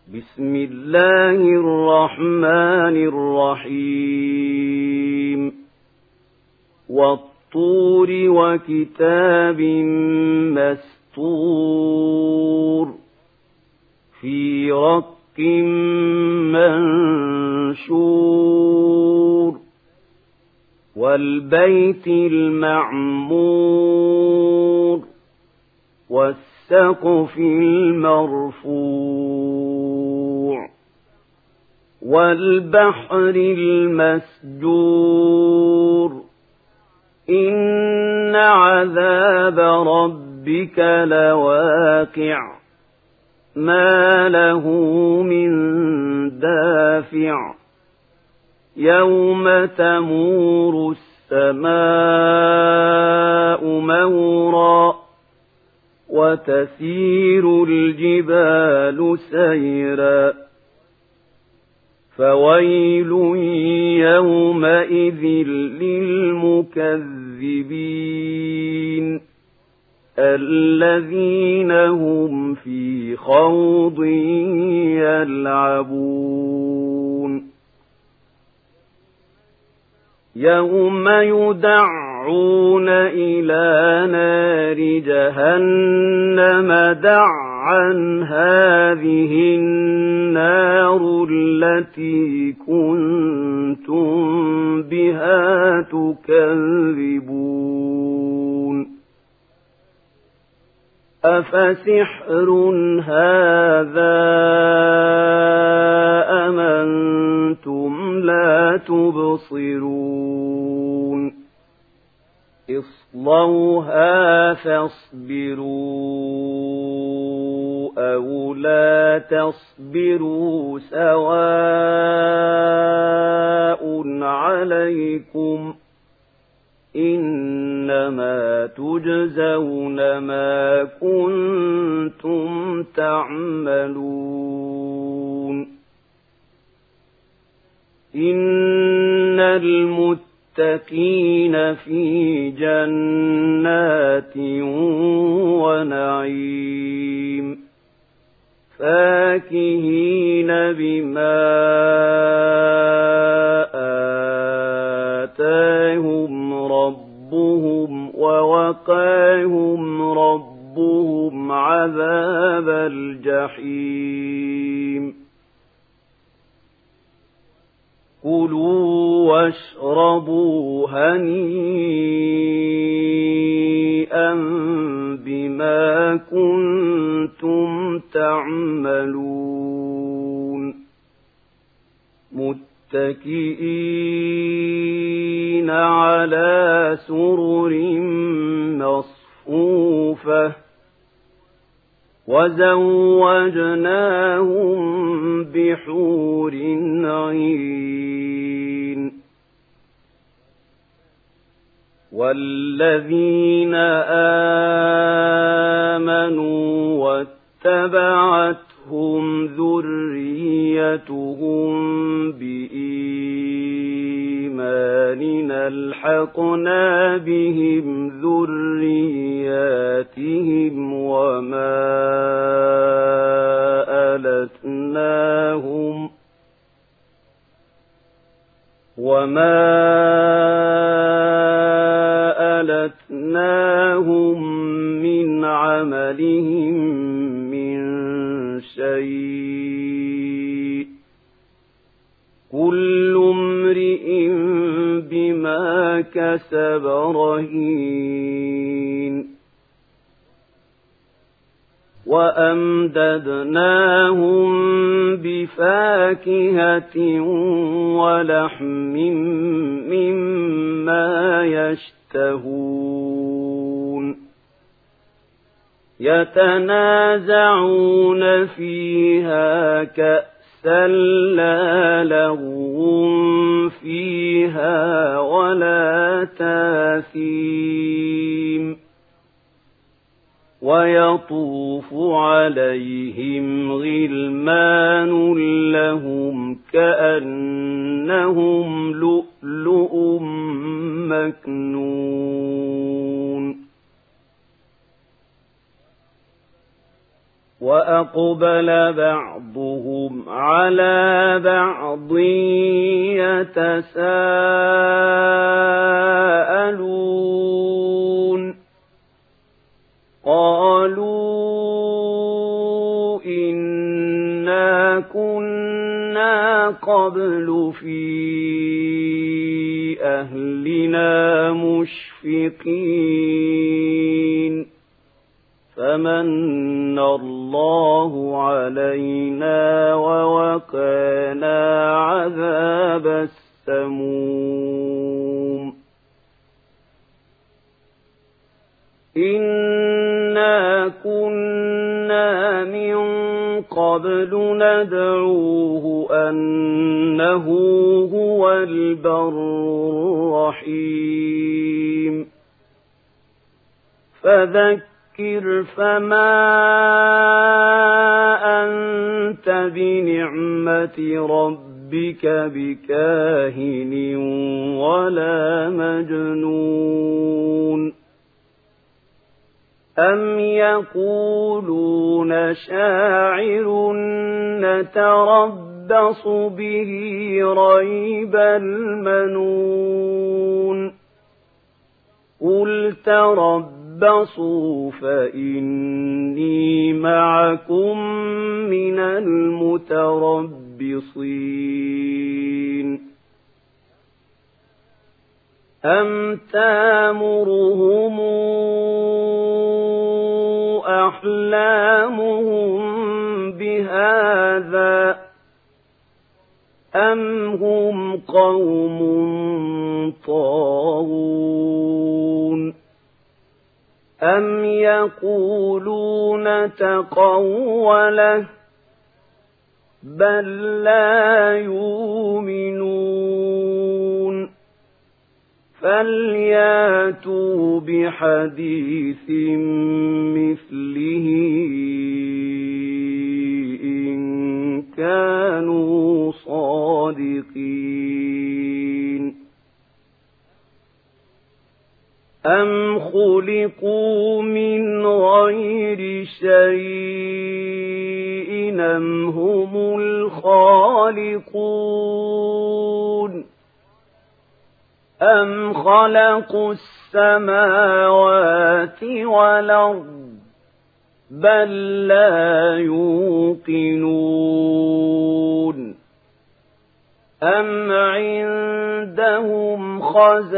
بسم الله الرحمن الرحيم والطور وكتاب مسطور في رق منشور والبيت المعمور والسقف المرفوع والبحر المسجور إن عذاب ربك لواقع ما له من دافع يوم تمور السماء مورا وتسير الجبال سيرا فويل يومئذ للمكذبين الذين هم في خوض يلعبون يوم يدعون إلى نار جهنم دعا هذه النار التي كنتم بها تكذبون أفسحر هذا أم أنتم لا تبصرون اصلوها فاصبروا أو لا تصبروا سواء عليكم إنما تجزون ما كنتم تعملون إن المتقين في جنات ونعيم فاكهين بما آتاهم ربهم ووقاهم ربهم عذاب الجحيم كلوا واشربوا هنيئا بما كنتم تعملون متكئين على سرر مصفوفة وزوجناهم بحور عين والذين آمنوا واتبعتهم ذريتهم بإيمان ألحقنا بهم ذرياتهم وما ألتناهم من عملهم من شيء كل امرئ بما كسب رهين وأمددناهم بفاكهة ولحم مما يشتهون يتنازعون فيها كأسا لا لغو فيها ولا تاثيم ويطوف عليهم غلمان لهم كأنهم لؤلؤ مكنون فأقبل بعضهم على بعض يتساءلون قالوا إنا كنا قبل في أهلنا مشفقين فمن الله علينا ووقانا عذاب السموم إنا كنا من قبل ندعوه أنه هو البر الرحيم فذكر فما أنت بنعمة ربك بكاهن ولا مجنون أم يقولون شاعر نتربص به ريب المنون قل تربصوا فإني معكم من المتربصين أم تامرهم أحلامهم بهذا أم هم قوم طاغون أم يقولون تقوله بل لا يؤمنون فلياتوا بحديث مثله إن كانوا صادقين أم خلقوا من غير شيء أم هم الخالقون أم خلقوا السماوات والأرض بل لا يوقنون أم عندهم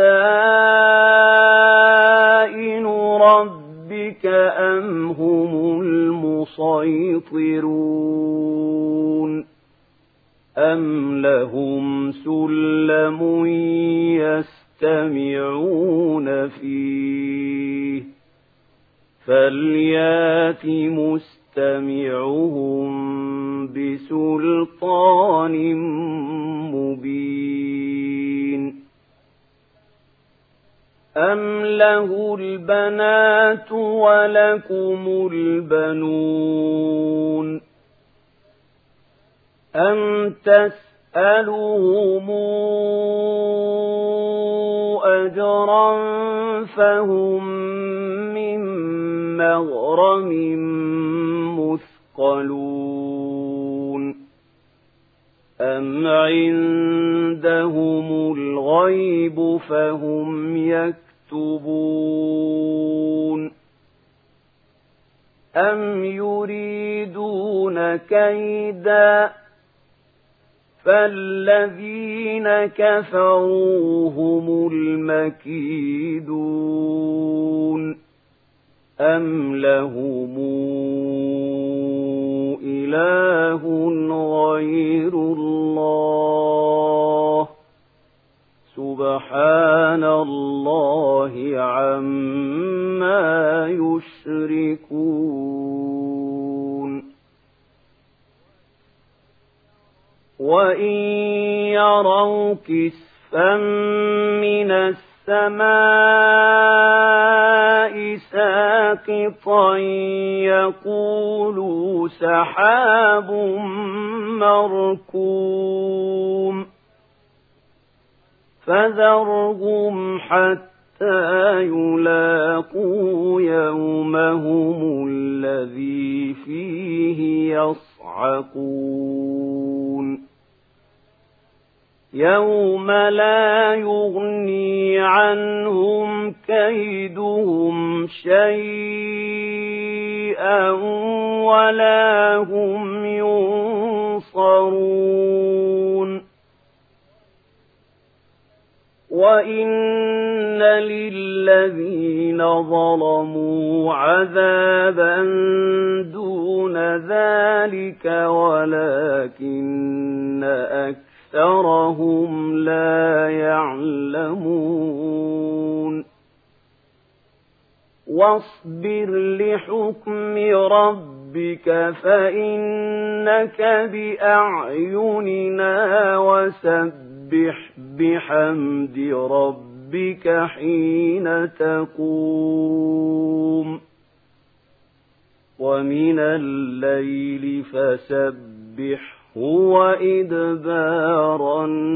خزائن ربك أم هم المسيطرون أم لهم سلم يستمعون فيه فليات مستمعهم بسلطان مبين أم له البنات ولكم البنون أم تسألهم أجرا فهم من مغرم مثقلون أم عندهم الغيب فهم يكتبون أم يريدون كيدا فالذين كفروا هم المكيدون أم لهم إله غير الله سبحان الله عما يشركون وإن يروا كسفا من السماء ساقطا يقولوا سحاب مركوم فذرهم حتى حتى يلاقوا يومهم الذي فيه يصعقون يوم لا يغني عنهم كيدهم شيئا ولا هم ينصرون وإن للذين ظلموا عذابا دون ذلك ولكن أكثرهم لا يعلمون واصبر لحكم ربك فإنك بأعيننا وسبح بحمد ربك حين تقوم ومن الليل فسبحه وإدبار النجوم